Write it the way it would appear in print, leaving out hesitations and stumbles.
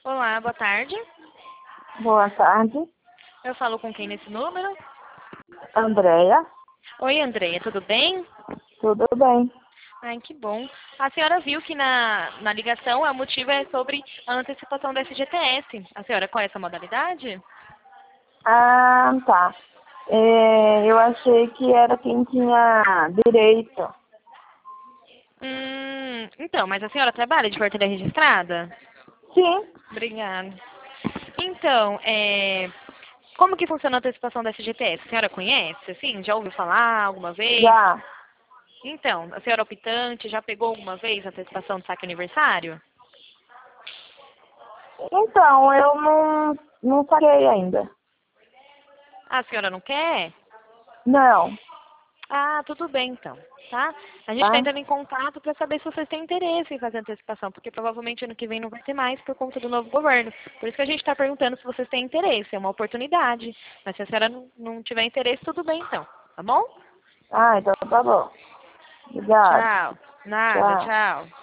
Olá, boa tarde. Boa tarde, Eu falo com quem nesse número? Andréia. Oi, Andreia, tudo bem? Tudo bem? Ai, que bom. A senhora viu que na ligação o motivo é sobre a antecipação da FGTS. A senhora conhece a modalidade? Ah, tá. Eu achei que era quem tinha direito. Então, mas a senhora trabalha de carteira registrada? Sim, Obrigada. Então, como que funciona a antecipação da FGTS? A senhora conhece? Assim, já ouviu falar alguma vez? já. Então, a senhora é optante, já pegou alguma vez a antecipação do saque aniversário? Então, eu não paguei ainda. A senhora não quer? Não, Ah, tudo bem então, tá? A gente está tá? entrando em contato para saber se vocês têm interesse em fazer antecipação, porque provavelmente ano que vem não vai ter mais por conta do novo governo. Por isso que a gente está perguntando se vocês têm interesse, é uma oportunidade. Mas se a senhora não tiver interesse, tudo bem então, tá bom? Ah, então tá bom. Obrigado. Tchau. Nada, Tchau. tchau.